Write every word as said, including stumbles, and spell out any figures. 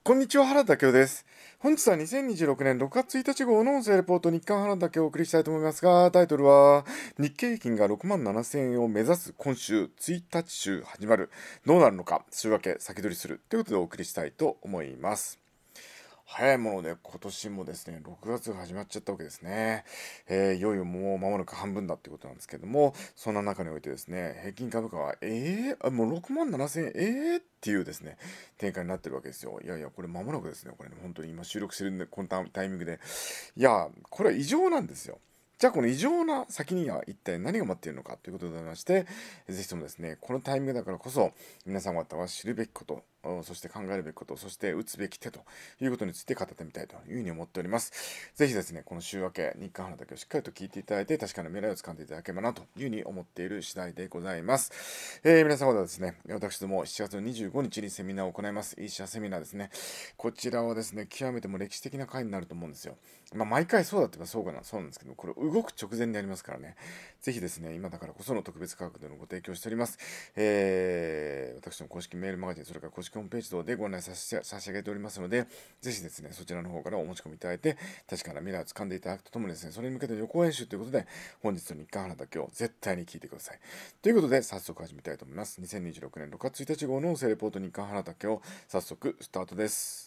こんにちは、原田恭です。本日はにせんにじゅうろくねんろくがつついたち号の音声レポート日刊原田恭をお送りしたいと思いますが、タイトルは、日経平均がろくまんななせんえんを目指す今週ついたち週始まる。どうなるのか、週明け先取りする。ということでお送りしたいと思います。早いもので今年もですね、ろくがつが始まっちゃったわけですね。えーいよいよもう間もなく半分だっていうことなんですけども、そんな中においてですね、平均株価は、えー、あもうろくまんななせんえん、えーっていうですね、展開になってるわけですよ。いやいや、これ間もなくですね、これね、本当に今収録してるんで、このタタイミングで。いや、これは異常なんですよ。じゃあこの異常な先には一体何が待っているのかということでございまして、ぜひともですね、このタイミングだからこそ、皆さん方は知るべきこと、そして考えるべきこと、そして打つべき手ということについて語ってみたいというふうに思っております。ぜひですね、この週明け、日韓花だけをしっかりと聞いていただいて、確かな未来を掴んでいただければなというふうに思っている次第でございます。えー、皆様方はですね、私どもしちがつのにじゅうごにちにセミナーを行います。イーシャセミナーですね。こちらはですね、極めても歴史的な回になると思うんですよ。まあ、毎回そうだって言えばそうかな、そうなんですけど、これ動く直前にありますからね。ぜひですね、今だからこその特別価格でのご提供しております。えー、私の公式メールマガジン、それから公式ホームページ等でご案内させ差し上げておりますので、ぜひですね、そちらの方からお持ち込みいただいて、確かな未来を掴んでいただくとともにですね、それに向けて予行演習ということで、本日の日刊花だけを絶対に聞いてください。ということで、早速始めたいと思います。にせんにじゅうろくねんろくがつついたち号の音声レポート日刊花だけを早速スタートです。